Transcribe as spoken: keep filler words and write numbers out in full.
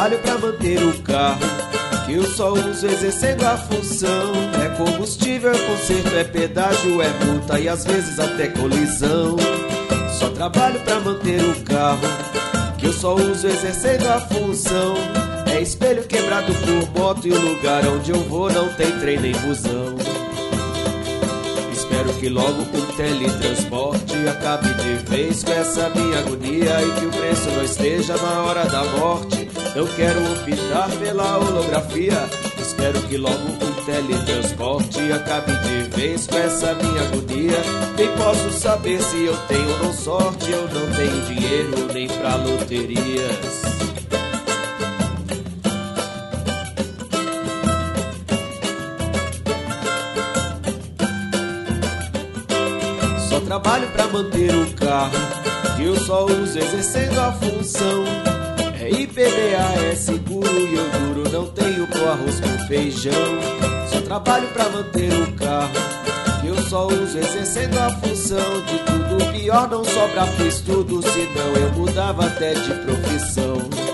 trabalho pra manter o carro, que eu só uso exercendo a função. É combustível, é conserto, é pedágio, é multa e às vezes até colisão. Só trabalho pra manter o carro, que eu só uso exercendo a função. É espelho quebrado por moto e o lugar onde eu vou não tem trem nem busão. Espero que logo o teletransporte acabe de vez com essa minha agonia e que o preço não esteja na hora da morte. Eu quero optar pela holografia. Espero que logo o teletransporte acabe de vez com essa minha agonia. Nem posso saber se eu tenho ou não sorte. Eu não tenho dinheiro nem pra loterias. Só trabalho pra manter o carro, que eu só uso exercendo a função. É I P V A, é seguro e eu duro, não tenho pro arroz com feijão. Só trabalho pra manter o carro, que eu só uso exercendo a função. De tudo pior não sobra pro estudo, senão eu mudava até de profissão.